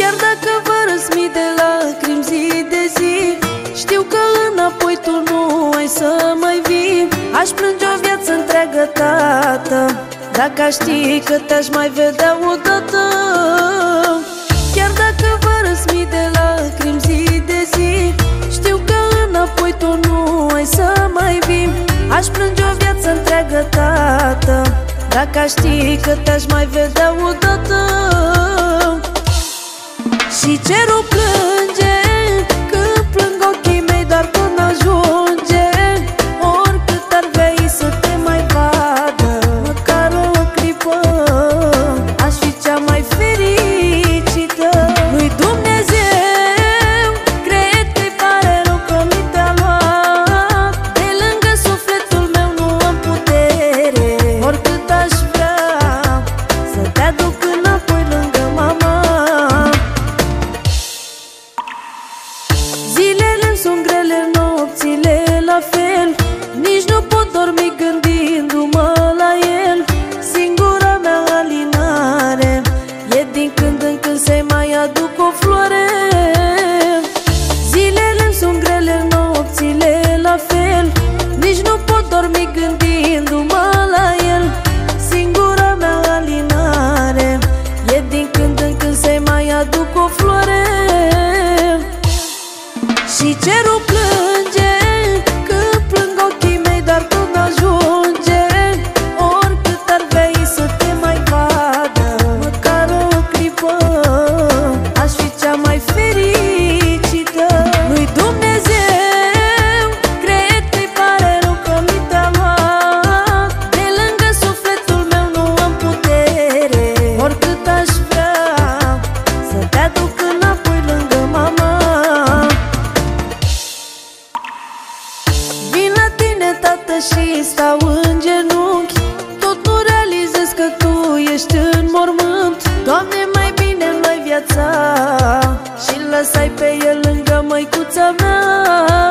Chiar dacă vă răsmi de lacrimi zi de zi, știu că înapoi tu nu ai să mai vii. Aș plânge o viață întreagă, tată, dacă aș ști că te-aș mai vedea odată. Chiar dacă vă răsmi de lacrimi zi de zi, știu că înapoi tu nu ai să mai vii. Aș plânge o viață întreagă, tată, dacă aș ști că te-aș mai vedea odată. Și cerul plânge când plâng ochii mei, dar tu n-ajunge. Oricât ar vrea să te mai vadă, măcar o clipă, aș fi cea mai fericită. Lui Dumnezeu cred că-i pare rău că mi te-a luat. De lângă sufletul meu nu am putere, oricât aș vrea să te aduc înapoi lângă mama. Zilele sunt grele, nopțile la fel, nici nu pot dormi gândindu-mă la el. Singura mea alinare e din când în când să-i mai aduc o floare. Zilele sunt grele, nopțile la fel, nici nu pot dormi gândindu-mă la el. Singura mea alinare e din când în când să-i mai aduc o floare. Și cerul plânge când plâng ochii mei, dar tu n-ajunge. Oricât ar vrea să te mai vadă, măcar o clipă, aș fi cea mai fericită. Lui Dumnezeu cred că-i pare rău că mi te-a luat. De lângă sufletul meu nu am putere, oricât aș vrea să te aduc înapoi lângă mama. Vin la tine, tată, și stau în genunchi, tot nu realizez că tu ești în mormânt. Doamne, mai bine-mi luai viața și lăsai pe el lângă măicuța mea.